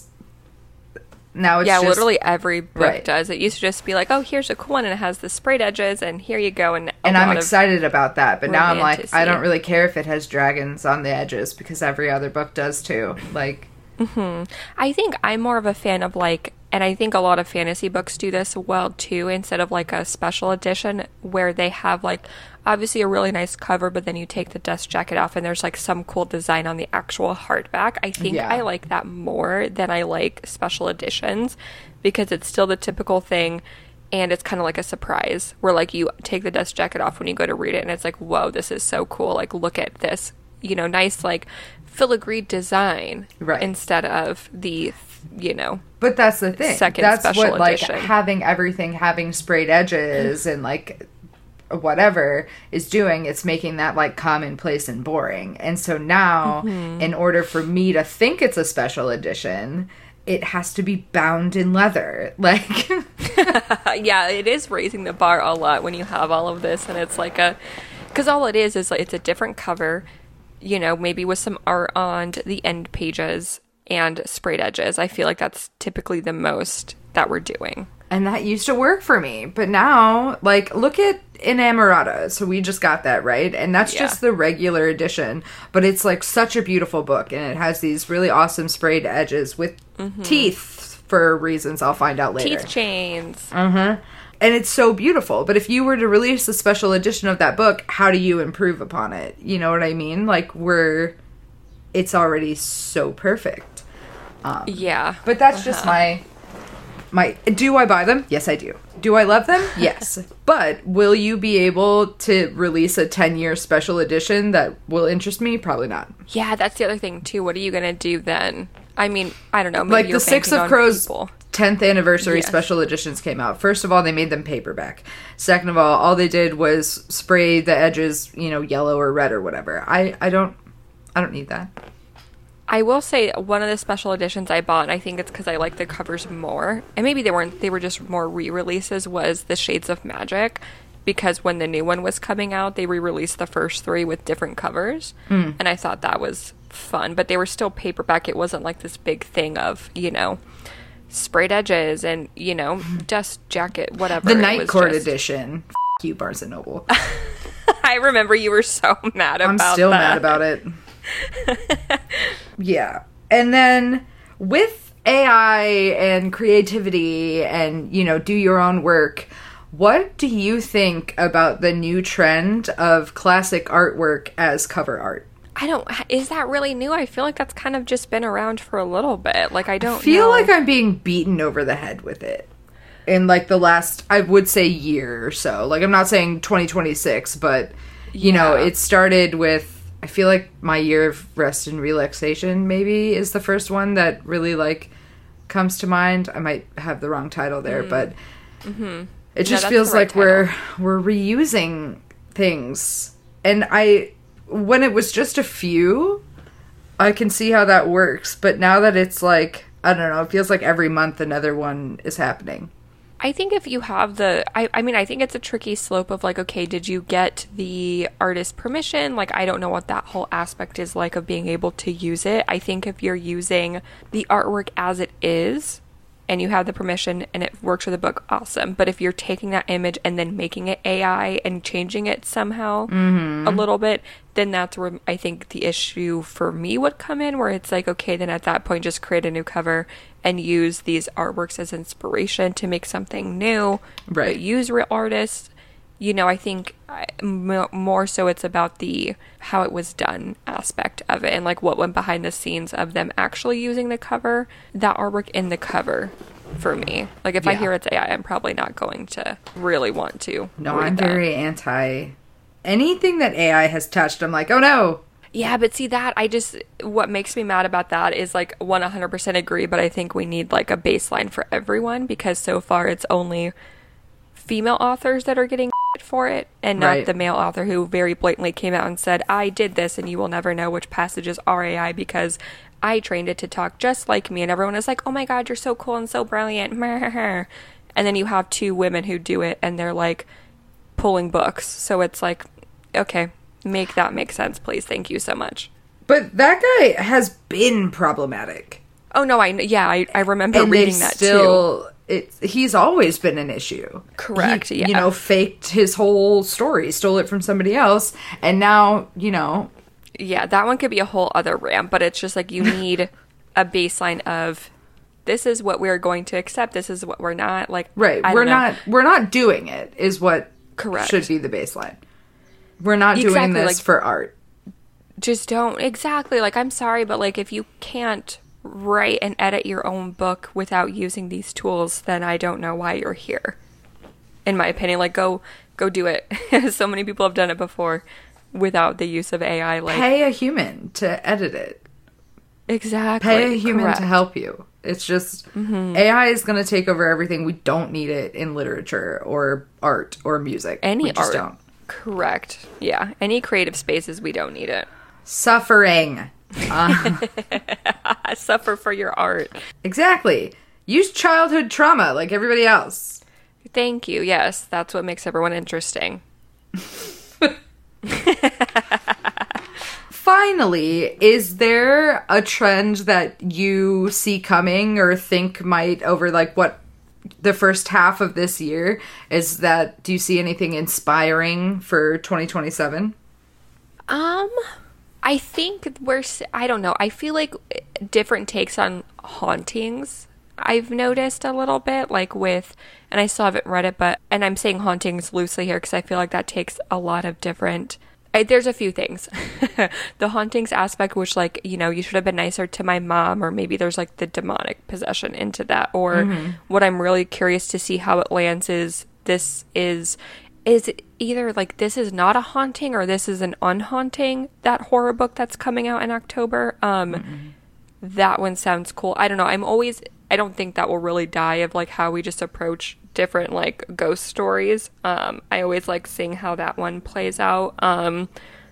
Now it's yeah, just, literally every book Right. does. It used to just be like, oh, here's a cool one, and it has the sprayed edges, and here you go. And, a and I'm lot of- excited about that, but now I'm like, romanticy. I don't really care if it has dragons on the edges because every other book does too. Like, I think I'm more of a fan of like, and I think a lot of fantasy books do this well too, instead of like a special edition where they have like obviously a really nice cover, but then you take the dust jacket off and there's like some cool design on the actual hardback. I think Yeah. I like that more than I like special editions because it's still the typical thing. And it's kind of like a surprise where like you take the dust jacket off when you go to read it and it's like, whoa, this is so cool. Like, look at this, you know, nice like filigree design Right. instead of the, you know, but that's the thing. Second that's special what like edition. having everything having sprayed edges and like whatever is doing. It's making that like commonplace and boring. And so now, Mm-hmm. in order for me to think it's a special edition, it has to be bound in leather. Like, yeah, it is raising the bar a lot when you have all of this, and it's like a, because all it is is like it's a different cover, you know, maybe with some art on the end pages and sprayed edges. I feel like that's typically the most that we're doing. and that used to work for me. But now, like, look at Inamorata. So we just got that, right? And that's Yeah. just the regular edition. But it's like such a beautiful book, and it has these really awesome sprayed edges with teeth for reasons I'll find out later. Teeth chains. Uh-huh. And it's so beautiful. But if you were to release a special edition of that book, how do you improve upon it? You know what I mean? Like, we're... It's already so perfect. Um, yeah. But that's uh-huh. just my... my. Do I buy them? Yes, I do. Do I love them? Yes. But will you be able to release a ten-year special edition that will interest me? Probably not. Yeah, that's the other thing, too. What are you going to do then? I mean, I don't know. Maybe Like, you're the Six banking of on Crows people. tenth anniversary Yes. special editions came out. First of all, they made them paperback. Second of all, all they did was spray the edges, you know, yellow or red or whatever. I, I don't I don't need that. I will say one of the special editions I bought, and I think it's because I like the covers more, and maybe they weren't, they were just more re-releases, was the Shades of Magic, because when the new one was coming out, they re-released the first three with different covers, mm. and I thought that was fun, but they were still paperback. It wasn't like this big thing of, you know, sprayed edges and, you know, dust jacket, whatever. The Night Court just... edition. F*** you, Barnes and Noble. I remember you were so mad about that. I'm still mad about it. Yeah. And then with A I and creativity and, you know, do your own work, what do you think about the new trend of classic artwork as cover art? I don't, is that really new? I feel like that's kind of just been around for a little bit. Like, I don't I feel know. like I'm being beaten over the head with it in, like, the last, I would say, year or so. Like, I'm not saying twenty twenty-six, but, you yeah. know, it started with, I feel like My Year of Rest and Relaxation, maybe, is the first one that really, like, comes to mind. I might have the wrong title there, mm. but mm-hmm. it just no, feels right like title. we're we're reusing things. And I, when it was just a few, I can see how that works. But now that it's like, I don't know, it feels like every month another one is happening. I think if you have the, I, I mean, I think it's a tricky slope of like, okay, did you get the artist permission? Like, I don't know what that whole aspect is like of being able to use it. I think if you're using the artwork as it is and you have the permission and it works for the book, awesome. But if you're taking that image and then making it A I and changing it somehow mm-hmm. a little bit, then that's where I think the issue for me would come in, where it's like, okay, then at that point, just create a new cover and use these artworks as inspiration to make something new. Right. But use real artists. You know, I think m- more so it's about the how it was done aspect of it and like what went behind the scenes of them actually using the cover, that artwork in the cover for me. Like if yeah. I hear it's A I, I'm probably not going to really want to. No, read I'm that. very anti anything that A I has touched. I'm like, oh no. Yeah, but see that, I just, what makes me mad about that is like one hundred percent agree, but I think we need like a baseline for everyone because so far it's only female authors that are getting for it and not right. the male author who very blatantly came out and said, I did this and you will never know which passages are A I because I trained it to talk just like me. And everyone is like, oh my God, you're so cool and so brilliant. And then you have two women who do it and they're like pulling books. So it's like, okay, make that make sense, please. Thank you so much. But that guy has been problematic. Oh no, I yeah, I, I remember and reading that still, too. It, he's always been an issue. Correct, he, yeah. You know, faked his whole story, stole it from somebody else, and now, you know... Yeah, that one could be a whole other rant, but it's just like you need a baseline of this is what we're going to accept, this is what we're not. Like, right, I we're don't know. not we're not doing it, is what Correct. should be the baseline. We're not Exactly, doing this like, for art. Just don't. Exactly. Like, I'm sorry, but like if you can't write and edit your own book without using these tools, then I don't know why you're here. In my opinion, like go go do it. So many people have done it before without the use of A I. Like pay a human to edit it. Exactly. Pay a human Correct. to help you. It's just mm-hmm. A I is going to take over everything. We don't need it in literature or art or music. Any we just art. don't. Correct. Yeah. Any creative spaces, we don't need it. Suffering. Uh, Suffer for your art. Exactly. Use childhood trauma like everybody else. Thank you. Yes, that's what makes everyone interesting. Finally, is there a trend that you see coming or think might over like what the first half of this year is that do you see anything inspiring for twenty twenty-seven? Um, I think we're, I don't know. I feel like different takes on hauntings I've noticed a little bit, like with, and I still haven't read it, but, and I'm saying hauntings loosely here because I feel like that takes a lot of different, I, there's a few things. The hauntings aspect, which, like, you know, you should have been nicer to my mom, or maybe there's like the demonic possession into that, or mm-hmm. what I'm really curious to see how it lands is this is, is either like this is not a haunting or this is an unhaunting, that horror book that's coming out in October. Um, mm-hmm. That one sounds cool. I don't know. I'm always, I don't think that will really die of like how we just approach different like ghost stories. Um, I always like seeing how that one plays out. Um,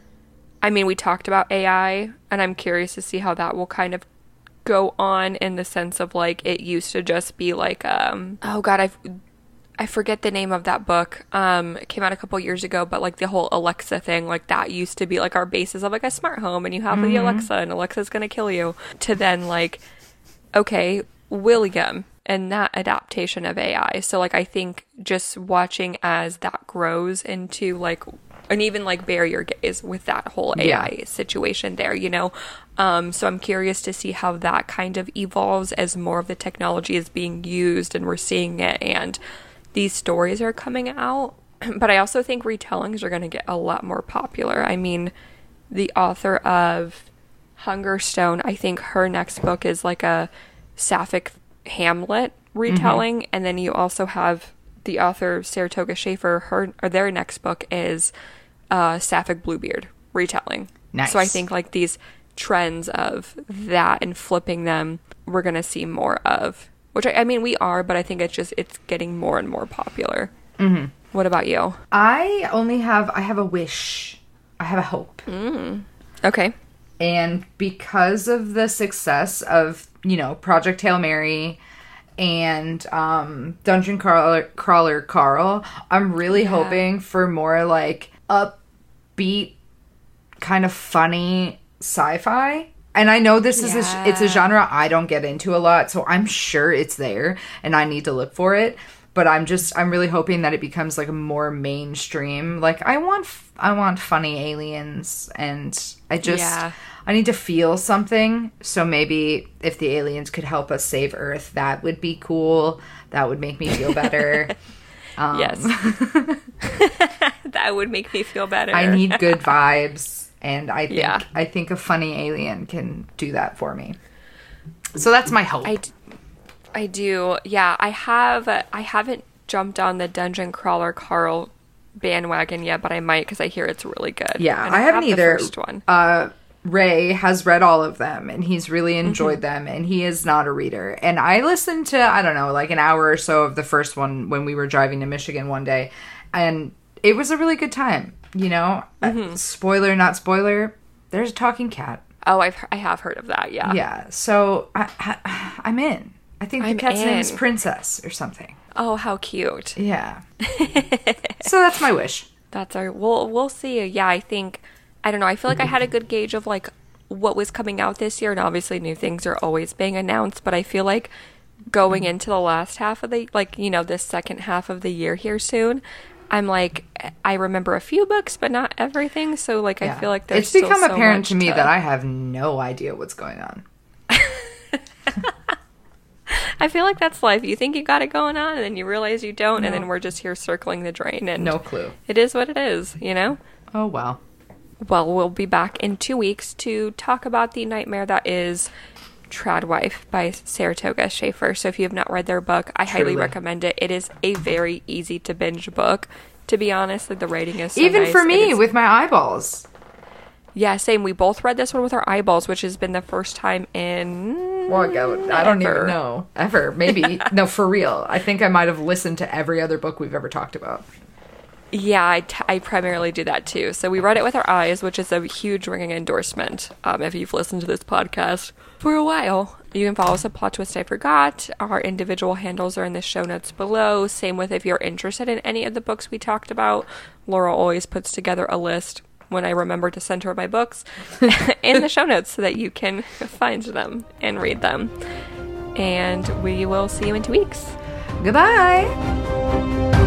I mean, we talked about A I, and I'm curious to see how that will kind of go on in the sense of like it used to just be like, um, oh God, I've, I forget the name of that book. Um, it came out a couple years ago, but like the whole Alexa thing, like that used to be like our basis of like a smart home, and you have mm-hmm. the Alexa, and Alexa's gonna kill you. To then like, okay, William, and that adaptation of A I. So like I think just watching as that grows into like, and even like Barrier Gaze with that whole A I yeah. situation there, you know. Um, so I'm curious to see how that kind of evolves as more of the technology is being used and we're seeing it, and these stories are coming out. But I also think retellings are going to get a lot more popular. I mean, the author of Hungerstone, I think her next book is like a Sapphic Hamlet retelling. Mm-hmm. And then you also have the author Saratoga Schaefer, her, or their next book is uh, Sapphic Bluebeard retelling. Nice. So I think like these trends of that and flipping them, we're going to see more of. Which, I, I mean, we are, but I think it's just, it's getting more and more popular. Mm-hmm. What about you? I only have, I have a wish. I have a hope. Mm. Okay. And because of the success of, you know, Project Hail Mary and um, Dungeon Crawler, Crawler Carl, I'm really yeah. hoping for more, like, upbeat, kind of funny sci-fi. And I know this is yeah. a, it's a genre I don't get into a lot, so I'm sure it's there, and I need to look for it. But I'm just, I'm really hoping that it becomes like a more mainstream. Like I want, I want funny aliens, and I just, yeah. I need to feel something. So maybe if the aliens could help us save Earth, that would be cool. That would make me feel better. um, yes, that would make me feel better. I need good vibes. And I think yeah. I think a funny alien can do that for me. So that's my hope. I, d- I do. Yeah, I have. I haven't jumped on the Dungeon Crawler Carl bandwagon yet, but I might because I hear it's really good. Yeah, and I, I haven't have either. The first one. Uh, Ray has read all of them, and he's really enjoyed mm-hmm. them, and he is not a reader. And I listened to, I don't know, like an hour or so of the first one when we were driving to Michigan one day, and it was a really good time. You know, mm-hmm. uh, spoiler, not spoiler, there's a talking cat. Oh, I've I have heard of that, yeah. Yeah, so I, I, I'm in. I think the I'm cat's in. name is Princess or something. Oh, how cute. Yeah. So that's my wish. That's our, we'll, we'll see. Yeah, I think, I don't know, I feel like I had a good gauge of, like, what was coming out this year, and obviously new things are always being announced, but I feel like going into the last half of the, like, you know, this second half of the year here soon, I'm like, I remember a few books, but not everything. So, like, yeah. I feel like there's it's become still so apparent to me to... that I have no idea what's going on. I feel like that's life. You think you got it going on, and then you realize you don't, no. and then we're just here circling the drain. And no clue. It is what it is, you know? Oh, well. Well, we'll be back in two weeks to talk about the nightmare that is Tradwife by Saratoga Schaefer. So if you have not read their book, I Truly. highly recommend it. It is a very easy to binge book, to be honest. Like, the writing is so even nice. for me is, with my eyeballs. Yeah, same. We both read this one with our eyeballs, which has been the first time in well, I don't ever. even know ever. Maybe no, for real. I think I might have listened to every other book we've ever talked about. Yeah, I, t- I primarily do that too. So we read it with our eyes, which is a huge ringing endorsement. Um, if you've listened to this podcast for a while, you can follow us at Plot Twist I Forgot. Our individual handles are in the show notes below. Same with if you're interested in any of the books we talked about. Laura always puts together a list when I remember to send her my books in the show notes so that you can find them and read them. And we will see you in two weeks. Goodbye.